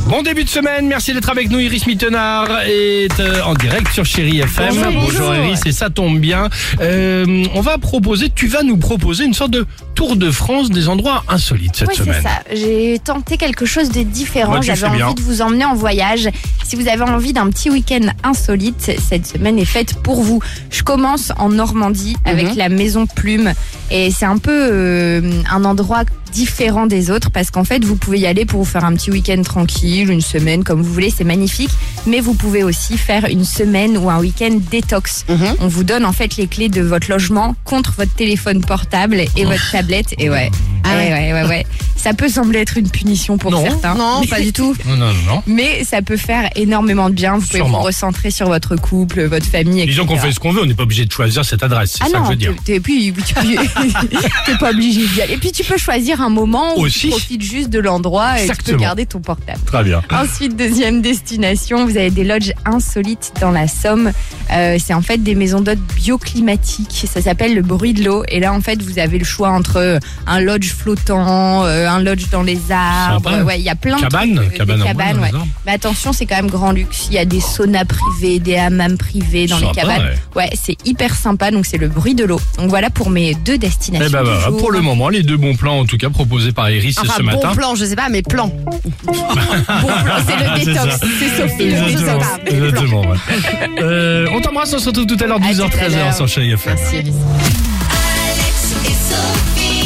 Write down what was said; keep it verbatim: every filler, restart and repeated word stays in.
Bon début de semaine, merci d'être avec nous. Iris Mittenard est euh, en direct sur Chérie F M. Bonjour, bonjour. Iris, et ça tombe bien. Euh, on va proposer, tu vas nous proposer une sorte de tour de France des endroits insolites cette Oui, semaine. c'est ça. J'ai tenté quelque chose de différent. Bah, tu J'avais fais envie bien. de vous emmener en voyage. Si vous avez envie d'un petit week-end insolite, cette semaine est faite pour vous. Je commence en Normandie avec Mhm. la Maison Plume. Et c'est un peu euh, un endroit différent des autres parce qu'en fait, vous pouvez y aller pour vous faire un petit week-end tranquille, une semaine comme vous voulez, c'est magnifique. Mais vous pouvez aussi faire une semaine ou un week-end détox. Mhm. On vous donne en fait les clés de votre logement contre votre téléphone portable et votre tablette. Et ouais, Ah ouais, ouais, ouais, ouais. Ça peut sembler être une punition pour Non. certains. Non, pas du tout. Non, non, non, non. Mais ça peut faire énormément de bien. Vous pouvez Sûrement. vous recentrer sur votre couple, votre famille, et cetera. Disons qu'on fait ce qu'on veut, on n'est pas obligé de choisir cette adresse, c'est Ah ça non, que je veux dire. t'es- t'es- puis, puis tu t'es pas obligé d'y aller. Et puis tu peux choisir un moment où Aussi. tu profites juste de l'endroit et tu Exactement. peux garder ton portable. Très bien. Ensuite, deuxième destination, vous avez des lodges insolites dans la Somme. Euh, c'est en fait des maisons d'hôtes bioclimatiques. Ça s'appelle le bruit de l'eau. Et là, en fait, vous avez le choix entre un lodge flottant, euh, un lodge dans les arbres. Sympa. Ouais, il y a plein Cabane, de trucs. euh, cabane des en bois cabanes, dans les ouais. arbres. Mais attention, c'est quand même grand luxe. Il y a des saunas privés, des hammams privés dans les Sympa, cabanes. ouais. Ouais, c'est hyper sympa. Donc, c'est le bruit de l'eau. Donc, voilà pour mes deux destinations. Eh ben, du voilà, jour. pour le moment, les deux bons plans en tout cas proposés par Iris Enfin, ce bon matin. plan, je sais pas, mais plan. Bon plan, c'est le C'est détox. ça. C'est Sophie. Je sais Exactement. pas, mais plan. Exactement, ouais. Euh, on t'embrasse, on se retrouve tout à l'heure, À douze heures tout à treize heures l'heure. sur Chérie F M. Merci, Iris. Alex et Sophie.